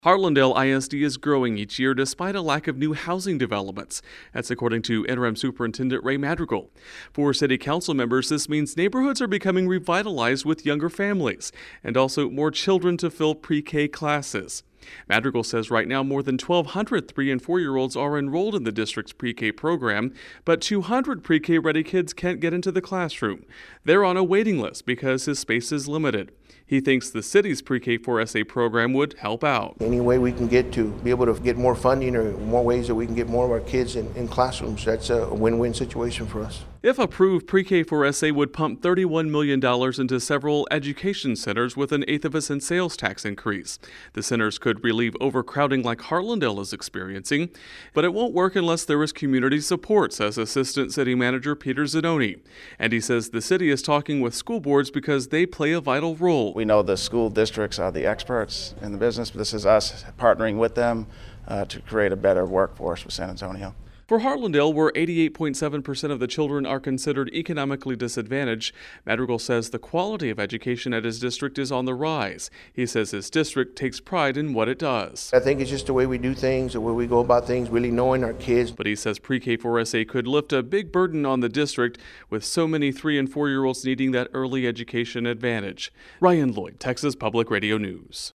Harlandale ISD is growing each year despite a lack of new housing developments. That's according to Interim Superintendent Ray Madrigal. For City Council members, this means neighborhoods are becoming revitalized with younger families and also more children to fill pre-K classes. Madrigal says right now more than 1,200 3- and 4-year-olds are enrolled in the district's pre-K program, but 200 pre-K ready kids can't get into the classroom. They're on a waiting list because his space is limited. He thinks the city's pre-K4SA program would help out. Any way we can get to be able to get more funding or more ways that we can get more of our kids in classrooms, that's a win-win situation for us. If approved, pre-K4SA would pump $31 million into several education centers with an 1/8 of a cent sales tax increase. The centers could relieve overcrowding like Harlandale is experiencing, but it won't work unless there is community support, says Assistant City Manager Peter Zanoni. And he says the city is talking with school boards because they play a vital role. We know the school districts are the experts in the business, but this is us partnering with them to create a better workforce for San Antonio. For Harlandale, where 88.7% of the children are considered economically disadvantaged, Madrigal says the quality of education at his district is on the rise. He says his district takes pride in what it does. I think it's just the way we do things, the way we go about things, really knowing our kids. But he says pre-K4SA could lift a big burden on the district with so many 3- and 4-year-olds needing that early education advantage. Ryan Lloyd, Texas Public Radio News.